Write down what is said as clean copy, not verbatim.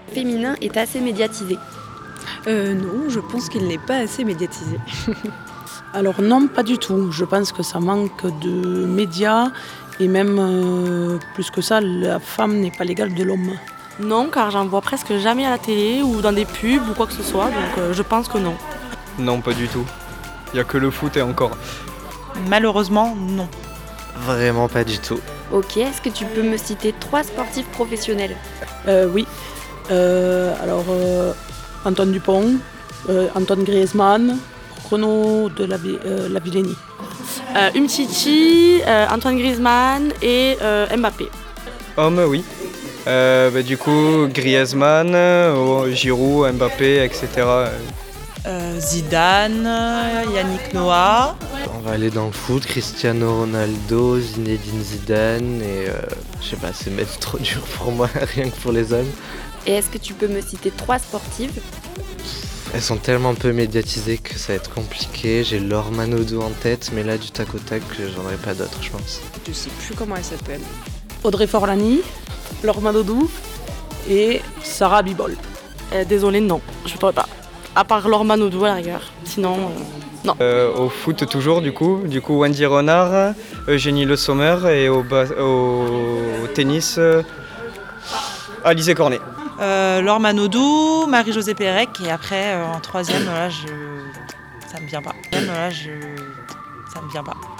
féminin est assez médiatisé? Non, je pense qu'il n'est pas assez médiatisé. Alors non, pas du tout. Je pense que ça manque de médias et même plus que ça, la femme n'est pas l'égale de l'homme. Non, car j'en vois presque jamais à la télé ou dans des pubs ou quoi que ce soit, donc je pense que non. Non, pas du tout. Il n'y a que le foot et encore. Malheureusement, non. Vraiment pas du tout. Ok, est-ce que tu peux me citer 3 sportifs professionnels? Oui. Antoine Dupont, Antoine Griezmann, Renaud de la Villenie. Umtiti, Antoine Griezmann et Mbappé. Homme, oui. Du coup, Griezmann, Giroud, Mbappé, etc. Zidane, Yannick Noah. On va aller dans le foot, Cristiano Ronaldo, Zinedine Zidane et je sais pas, c'est mettre trop dur pour moi, rien que pour les hommes. Et est-ce que tu peux me citer 3 sportives? Elles sont tellement peu médiatisées que ça va être compliqué. J'ai Laure Manodou en tête, mais là du tac au tac, j'en aurai pas d'autres, je pense. Je sais plus comment elle s'appelle. Audrey Forlani, Laure Manodou et Sarah Bibol. Désolée, non, je ne pourrais pas. À part Laure Manodou à la rigueur. Sinon, non. Au foot toujours, du coup Wendy Renard, Eugénie Le Sommer et au tennis, Alizé Cornet. Laure Manodou, Marie-Josée Pérec et après en troisième, ça me vient pas. Ça me vient pas.